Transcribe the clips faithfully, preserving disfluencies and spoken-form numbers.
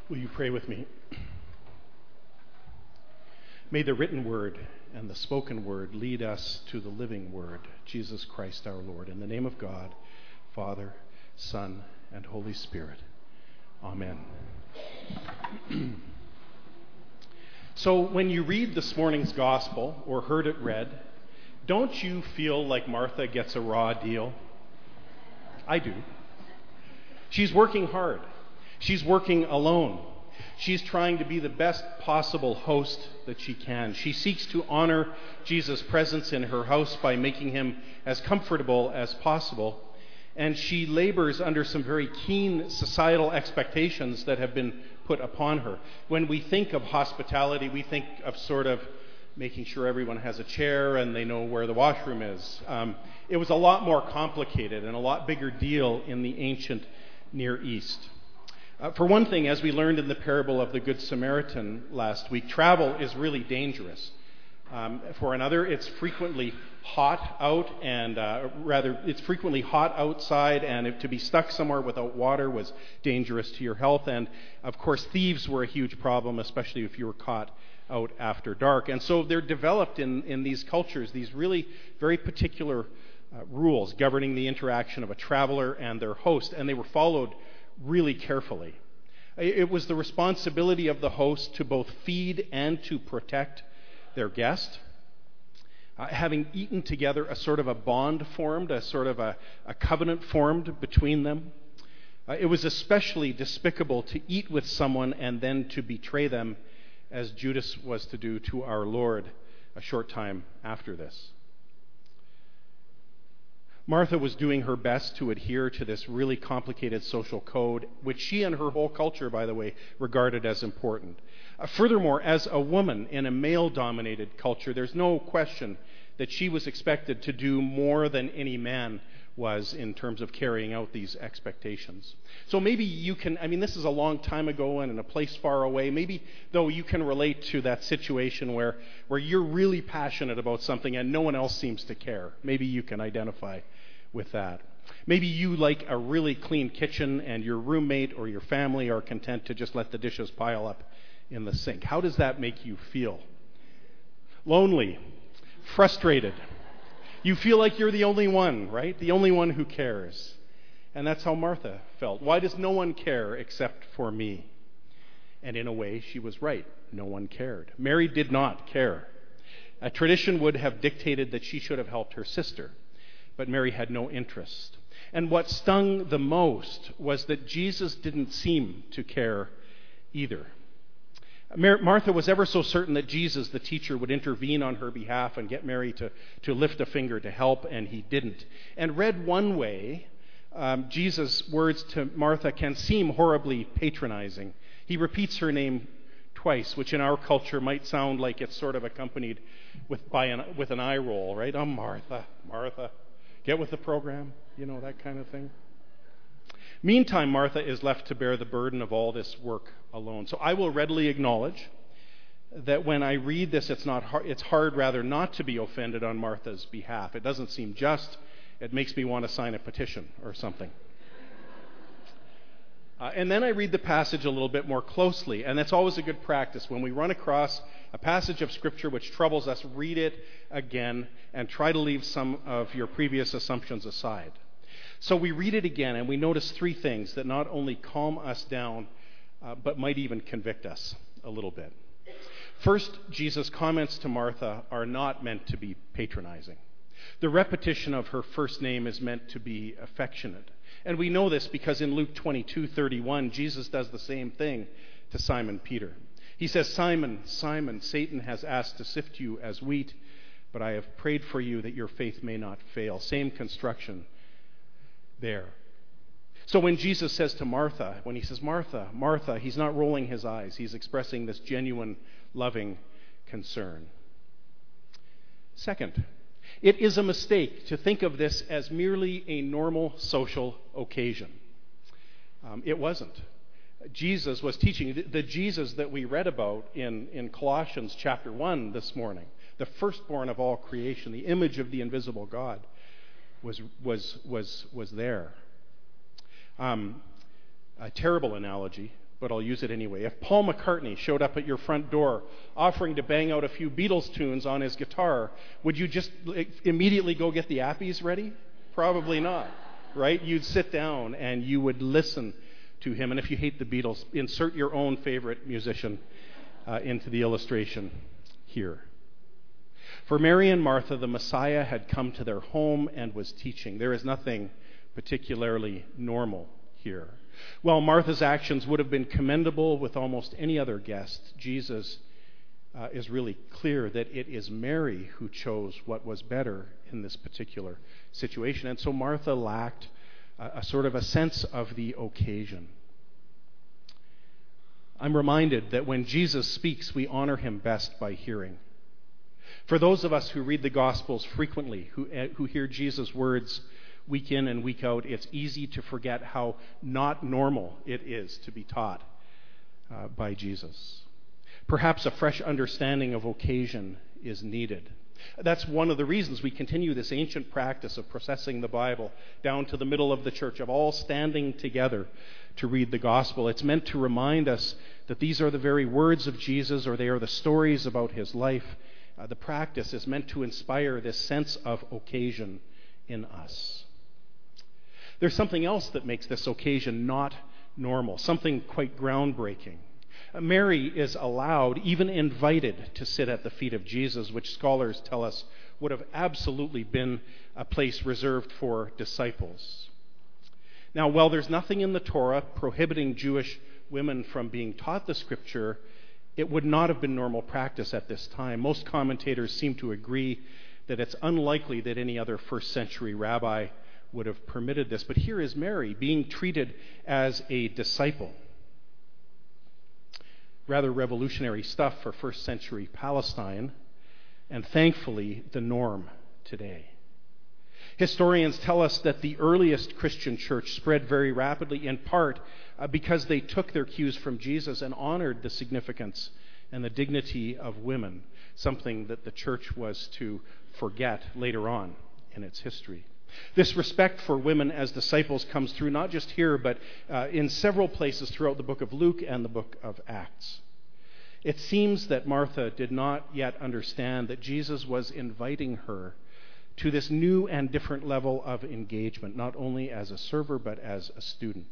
Will you pray with me? May the written word and the spoken word lead us to the living word, Jesus Christ our Lord. In the name of God, Father, Son, and Holy Spirit. Amen. So when you read this morning's gospel or heard it read, don't you feel like Martha gets a raw deal? I do. She's working hard. She's working alone. She's trying to be the best possible host that she can. She seeks to honor Jesus' presence in her house by making him as comfortable as possible. And she labors under some very keen societal expectations that have been put upon her. When we think of hospitality, we think of sort of making sure everyone has a chair and they know where the washroom is. Um, it was a lot more complicated and a lot bigger deal in the ancient Near East. Uh, for one thing, as we learned in the parable of the Good Samaritan last week, travel is really dangerous. Um, for another, it's frequently hot out, and uh, rather, it's frequently hot outside, and if to be stuck somewhere without water was dangerous to your health. And of course, thieves were a huge problem, especially if you were caught out after dark. And so they're developed in, in these cultures, these really very particular uh, rules governing the interaction of a traveler and their host, and they were followed really carefully. It was the responsibility of the host to both feed and to protect their guest. Uh, having eaten together, a sort of a bond formed, a sort of a, a covenant formed between them. Uh, it was especially despicable to eat with someone and then to betray them, as Judas was to do to our Lord a short time after this. Martha was doing her best to adhere to this really complicated social code, which she and her whole culture, by the way, regarded as important. Uh, furthermore, as a woman in a male-dominated culture, there's no question that she was expected to do more than any man was in terms of carrying out these expectations. So maybe you can, I mean, this is a long time ago and in a place far away. Maybe, though, you can relate to that situation where, where you're really passionate about something and no one else seems to care. Maybe you can identify with that. Maybe you like a really clean kitchen and your roommate or your family are content to just let the dishes pile up in the sink. How does that make you feel? Lonely, frustrated. You feel like you're the only one, right? The only one who cares. And that's how Martha felt. Why does no one care except for me? And in a way, she was right. No one cared. Mary did not care. A tradition would have dictated that she should have helped her sister, but Mary had no interest. And what stung the most was that Jesus didn't seem to care either. Martha was ever so certain that Jesus, the teacher, would intervene on her behalf and get Mary to, to lift a finger to help, and he didn't. And read one way, um, Jesus' words to Martha can seem horribly patronizing. He repeats her name twice, which in our culture might sound like it's sort of accompanied with, by an, with an eye roll, right? Oh, Martha, Martha, get with the program, you know, that kind of thing. Meantime, Martha is left to bear the burden of all this work alone. So I will readily acknowledge that when I read this, it's not hard, it's hard rather not to be offended on Martha's behalf. It doesn't seem just. It makes me want to sign a petition or something. Uh, and then I read the passage a little bit more closely, and that's always a good practice. When we run across a passage of Scripture which troubles us, read it again and try to leave some of your previous assumptions aside. So we read it again, and we notice three things that not only calm us down, uh, but might even convict us a little bit. First, Jesus' comments to Martha are not meant to be patronizing. The repetition of her first name is meant to be affectionate. And we know this because in Luke twenty-two thirty-one, Jesus does the same thing to Simon Peter. He says, Simon, Simon, Satan has asked to sift you as wheat, but I have prayed for you that your faith may not fail. Same construction there. So when Jesus says to Martha, when he says, Martha, Martha, he's not rolling his eyes. He's expressing this genuine, loving concern. Second, it is a mistake to think of this as merely a normal social occasion. Um, it wasn't. Jesus was teaching, the, the Jesus that we read about in, in Colossians chapter one this morning, the firstborn of all creation, the image of the invisible God, was was was was there. Um, a terrible analogy, but I'll use it anyway. If Paul McCartney showed up at your front door offering to bang out a few Beatles tunes on his guitar, would you just immediately go get the appies ready? Probably not, right? You'd sit down and you would listen to him. And if you hate the Beatles, insert your own favorite musician uh, into the illustration here. For Mary and Martha, the Messiah had come to their home and was teaching. There is nothing particularly normal here. While Martha's actions would have been commendable with almost any other guest, Jesus uh, is really clear that it is Mary who chose what was better in this particular situation. And so Martha lacked a, a sort of a sense of the occasion. I'm reminded that when Jesus speaks, we honor him best by hearing. For those of us who read the Gospels frequently, who, uh, who hear Jesus' words week in and week out, it's easy to forget how not normal it is to be taught uh, by Jesus. Perhaps a fresh understanding of occasion is needed. That's one of the reasons we continue this ancient practice of processing the Bible down to the middle of the church, of all standing together to read the Gospel. It's meant to remind us that these are the very words of Jesus, or they are the stories about his life. Uh, the practice is meant to inspire this sense of occasion in us. There's something else that makes this occasion not normal, something quite groundbreaking. Uh, Mary is allowed, even invited, to sit at the feet of Jesus, which scholars tell us would have absolutely been a place reserved for disciples. Now, while there's nothing in the Torah prohibiting Jewish women from being taught the Scripture, it would not have been normal practice at this time. Most commentators seem to agree that it's unlikely that any other first century rabbi would have permitted this. But here is Mary being treated as a disciple. Rather revolutionary stuff for first century Palestine, and thankfully the norm today. Historians tell us that the earliest Christian church spread very rapidly, in part uh, because they took their cues from Jesus and honored the significance and the dignity of women, something that the church was to forget later on in its history. This respect for women as disciples comes through not just here, but uh, in several places throughout the book of Luke and the book of Acts. It seems that Martha did not yet understand that Jesus was inviting her to this new and different level of engagement, not only as a server, but as a student.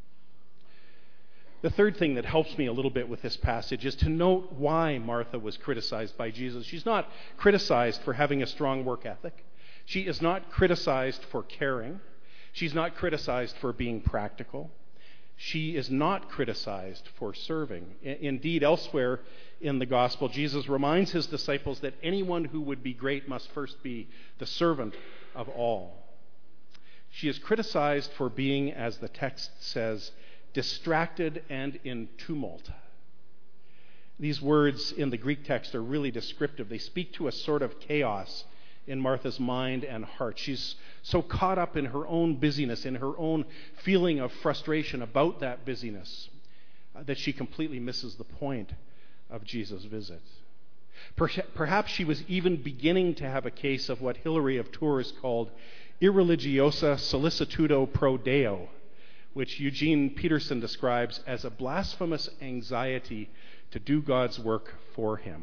The third thing that helps me a little bit with this passage is to note why Martha was criticized by Jesus. She's not criticized for having a strong work ethic. She is not criticized for caring. She's not criticized for being practical. She is not criticized for serving. Indeed, elsewhere in the gospel, Jesus reminds his disciples that anyone who would be great must first be the servant of all. She is criticized for being, as the text says, distracted and in tumult. These words in the Greek text are really descriptive. They speak to a sort of chaos in Martha's mind and heart. She's so caught up in her own busyness, in her own feeling of frustration about that busyness, uh, that she completely misses the point of Jesus' visit. Perhaps she was even beginning to have a case of what Hilary of Tours called irreligiosa solicitudo pro Deo, which Eugene Peterson describes as a blasphemous anxiety to do God's work for him.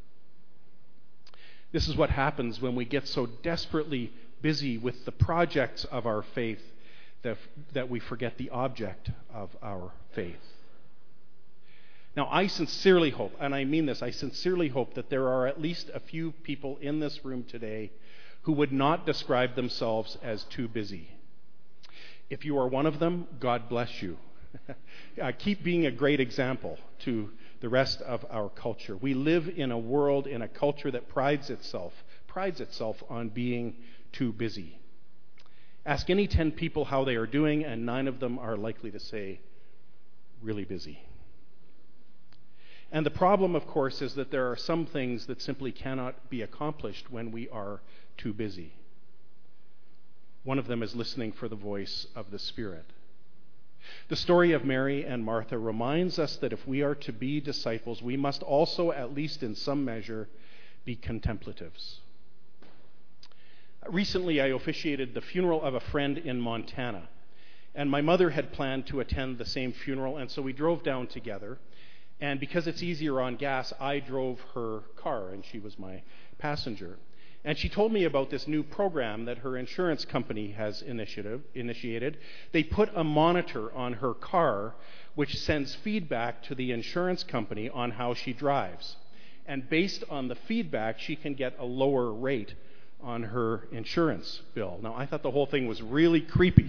This is what happens when we get so desperately busy with the projects of our faith that, that we forget the object of our faith. Now, I sincerely hope, and I mean this, I sincerely hope that there are at least a few people in this room today who would not describe themselves as too busy. If you are one of them, God bless you. uh, keep being a great example to the rest of our culture. We live in a world, in a culture that prides itself, prides itself on being too busy. Ask any ten people how they are doing, and nine of them are likely to say, really busy. And the problem, of course, is that there are some things that simply cannot be accomplished when we are too busy. One of them is listening for the voice of the Spirit. The story of Mary and Martha reminds us that if we are to be disciples, we must also, at least in some measure, be contemplatives. Recently, I officiated the funeral of a friend in Montana. And my mother had planned to attend the same funeral, and so we drove down together. And because it's easier on gas, I drove her car, and she was my passenger. And she told me about this new program that her insurance company has initiative, initiated. They put a monitor on her car which sends feedback to the insurance company on how she drives. And based on the feedback, she can get a lower rate on her insurance bill. Now, I thought the whole thing was really creepy.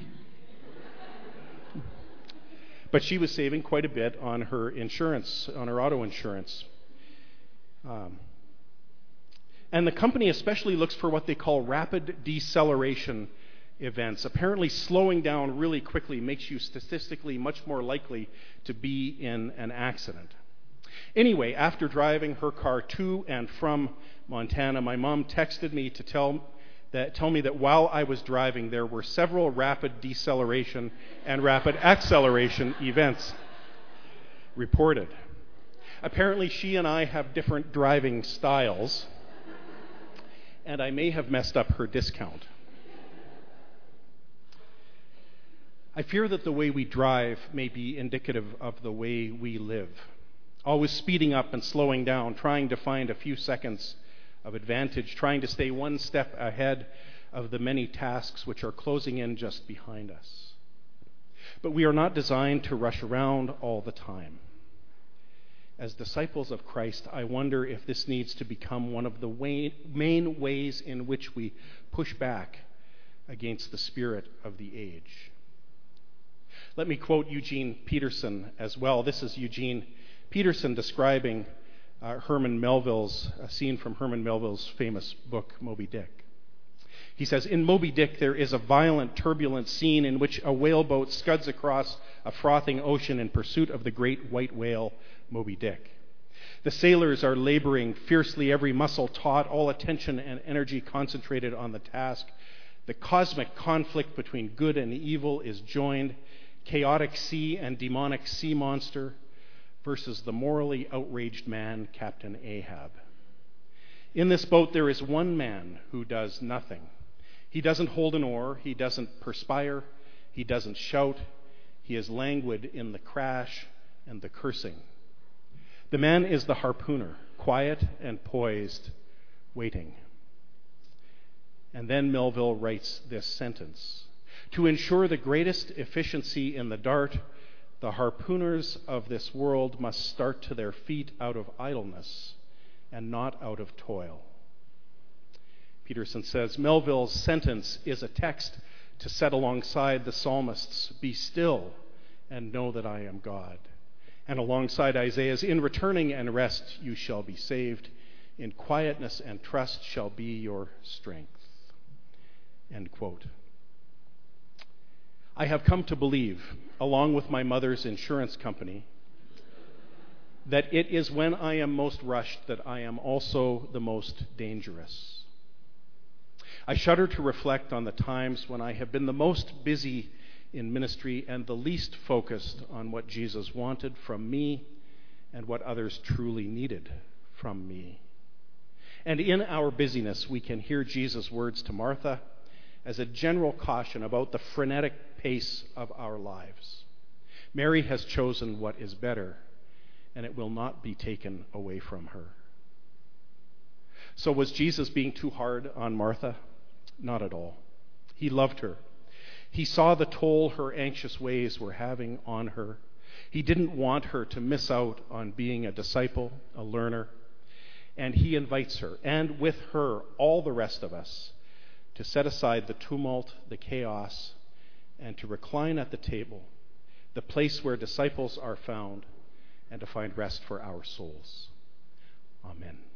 But she was saving quite a bit on her insurance, on her auto insurance. Um, and the company especially looks for what they call rapid deceleration events. Apparently, slowing down really quickly makes you statistically much more likely to be in an accident. Anyway, after driving her car to and from Montana, my mom texted me to tell that tell me that while I was driving, there were several rapid deceleration and rapid acceleration events reported. Apparently, she and I have different driving styles, and I may have messed up her discount. I fear that the way we drive may be indicative of the way we live, always speeding up and slowing down, trying to find a few seconds of advantage, trying to stay one step ahead of the many tasks which are closing in just behind us. But we are not designed to rush around all the time. As disciples of Christ, I wonder if this needs to become one of the way, main ways in which we push back against the spirit of the age. Let me quote Eugene Peterson as well. This is Eugene Peterson describing uh, Herman Melville's, a scene from Herman Melville's famous book, Moby Dick. He says, in Moby Dick, there is a violent, turbulent scene in which a whaleboat scuds across a frothing ocean in pursuit of the great white whale, Moby Dick. The sailors are laboring fiercely, every muscle taut, all attention and energy concentrated on the task. The cosmic conflict between good and evil is joined, chaotic sea and demonic sea monster versus the morally outraged man, Captain Ahab. In this boat, there is one man who does nothing. He doesn't hold an oar, he doesn't perspire, he doesn't shout, he is languid in the crash and the cursing. The man is the harpooner, quiet and poised, waiting. And then Melville writes this sentence: to ensure the greatest efficiency in the dart, the harpooners of this world must start to their feet out of idleness and not out of toil. Peterson says, Melville's sentence is a text to set alongside the psalmist's, be still and know that I am God. And alongside Isaiah's, in returning and rest you shall be saved. In quietness and trust shall be your strength. End quote. I have come to believe, along with my mother's insurance company, that it is when I am most rushed that I am also the most dangerous. I shudder to reflect on the times when I have been the most busy in ministry and the least focused on what Jesus wanted from me and what others truly needed from me. And in our busyness, we can hear Jesus' words to Martha as a general caution about the frenetic pace of our lives. Mary has chosen what is better, and it will not be taken away from her. So was Jesus being too hard on Martha? Not at all. He loved her. He saw the toll her anxious ways were having on her. He didn't want her to miss out on being a disciple, a learner, and he invites her, and with her, all the rest of us, to set aside the tumult, the chaos, and to recline at the table, the place where disciples are found, and to find rest for our souls. Amen.